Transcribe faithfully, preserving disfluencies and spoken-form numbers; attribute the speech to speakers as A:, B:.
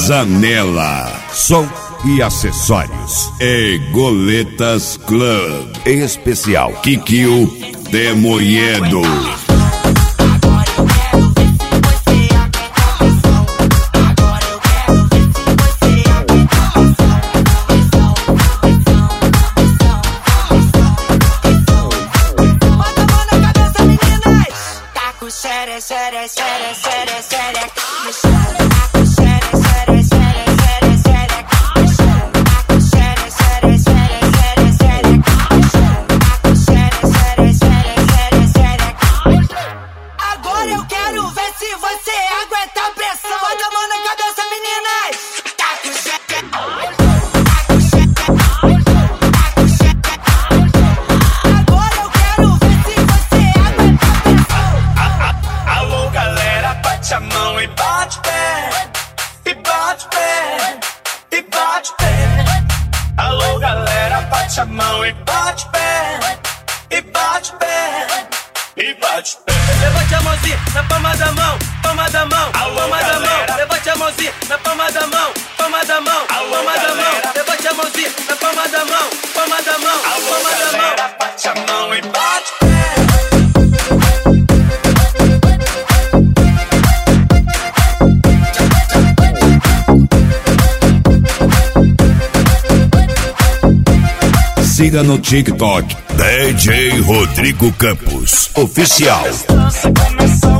A: Zanela, som e acessórios. E Goletas Club. Em especial, Kikio de Moedo.
B: Sério, sério, sério, sério, sério. Agora eu quero ver se você aguenta a pressão. Bota a mão na cabeça, meninas. Agora eu quero ver se você aguenta a pressão.
C: Alô, galera, bate a mão e bate pé, e bate pé, e bate pé. Alô, galera, bate a mão e bate pé, e bate pé, e bate pé.
D: Levante a mãozinha na palma da mão, palma da mão,
C: Alô,
D: palma da
C: galera.
D: mão. Levante a mãozinha na palma da mão, palma da mão,
C: Alô,
D: palma da mão.
C: galera.
D: Levante a mãozinha na palma da mão, palma da mão,
C: Alô,
D: palma da mão.
C: galera, bate a mão e bate pé.
A: Siga no TikTok D J Rodrigo Campos Oficial.
C: Começou